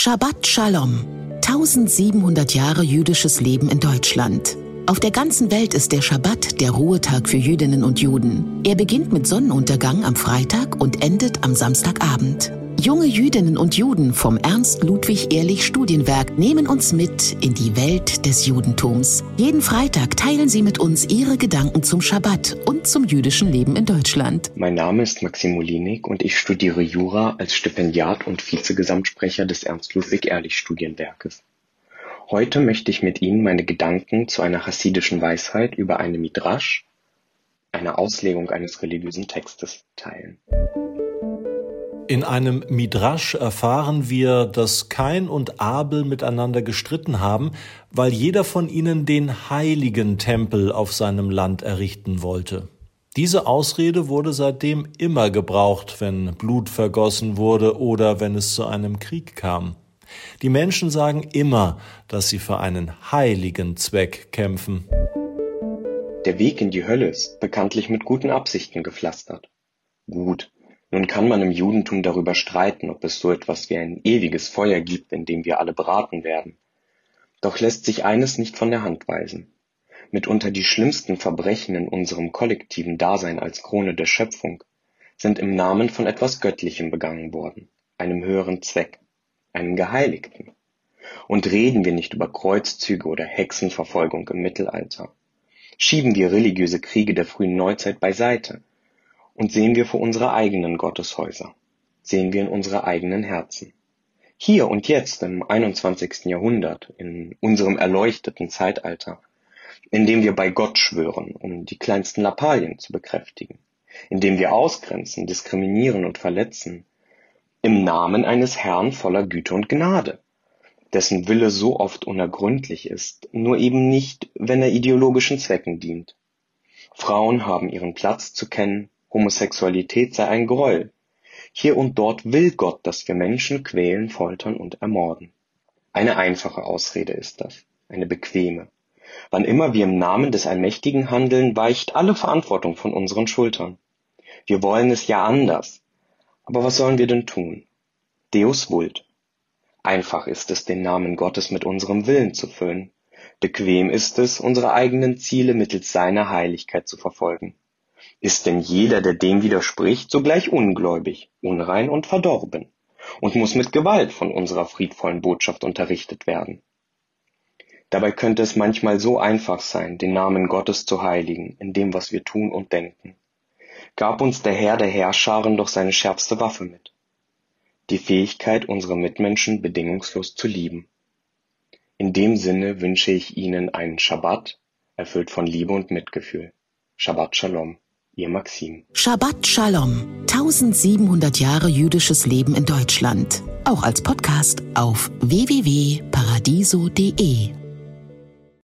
Shabbat Shalom. 1700 Jahre jüdisches Leben in Deutschland. Auf der ganzen Welt ist der Schabbat der Ruhetag für Jüdinnen und Juden. Er beginnt mit Sonnenuntergang am Freitag und endet am Samstagabend. Junge Jüdinnen und Juden vom Ernst-Ludwig-Ehrlich-Studienwerk nehmen uns mit in die Welt des Judentums. Jeden Freitag teilen sie mit uns ihre Gedanken zum Schabbat und zum jüdischen Leben in Deutschland. Mein Name ist Maxim Molinik und ich studiere Jura als Stipendiat und Vizegesamtsprecher des Ernst-Ludwig-Ehrlich-Studienwerkes. Heute möchte ich mit Ihnen meine Gedanken zu einer chassidischen Weisheit über eine Midrash, eine Auslegung eines religiösen Textes, teilen. In einem Midrash erfahren wir, dass Kain und Abel miteinander gestritten haben, weil jeder von ihnen den heiligen Tempel auf seinem Land errichten wollte. Diese Ausrede wurde seitdem immer gebraucht, wenn Blut vergossen wurde oder wenn es zu einem Krieg kam. Die Menschen sagen immer, dass sie für einen heiligen Zweck kämpfen. Der Weg in die Hölle ist bekanntlich mit guten Absichten gepflastert. Gut. Nun kann man im Judentum darüber streiten, ob es so etwas wie ein ewiges Feuer gibt, in dem wir alle braten werden. Doch lässt sich eines nicht von der Hand weisen. Mitunter die schlimmsten Verbrechen in unserem kollektiven Dasein als Krone der Schöpfung sind im Namen von etwas Göttlichem begangen worden, einem höheren Zweck, einem Geheiligten. Und reden wir nicht über Kreuzzüge oder Hexenverfolgung im Mittelalter. Schieben wir religiöse Kriege der frühen Neuzeit beiseite. Und sehen wir vor unsere eigenen Gotteshäuser, sehen wir in unsere eigenen Herzen. Hier und jetzt im 21. Jahrhundert, in unserem erleuchteten Zeitalter, in dem wir bei Gott schwören, um die kleinsten Lappalien zu bekräftigen, in dem wir ausgrenzen, diskriminieren und verletzen, im Namen eines Herrn voller Güte und Gnade, dessen Wille so oft unergründlich ist, nur eben nicht, wenn er ideologischen Zwecken dient. Frauen haben ihren Platz zu kennen, Homosexualität sei ein Gräuel. Hier und dort will Gott, dass wir Menschen quälen, foltern und ermorden. Eine einfache Ausrede ist das, eine bequeme. Wann immer wir im Namen des Allmächtigen handeln, weicht alle Verantwortung von unseren Schultern. Wir wollen es ja anders. Aber was sollen wir denn tun? Deus vult. Einfach ist es, den Namen Gottes mit unserem Willen zu füllen. Bequem ist es, unsere eigenen Ziele mittels seiner Heiligkeit zu verfolgen. Ist denn jeder, der dem widerspricht, sogleich ungläubig, unrein und verdorben und muss mit Gewalt von unserer friedvollen Botschaft unterrichtet werden? Dabei könnte es manchmal so einfach sein, den Namen Gottes zu heiligen, in dem, was wir tun und denken. Gab uns der Herr der Heerscharen doch seine schärfste Waffe mit: die Fähigkeit, unsere Mitmenschen bedingungslos zu lieben. In dem Sinne wünsche ich Ihnen einen Schabbat, erfüllt von Liebe und Mitgefühl. Shabbat Shalom. Ihr Maxim. Shabbat Shalom. 1700 Jahre jüdisches Leben in Deutschland. Auch als Podcast auf www.paradiso.de.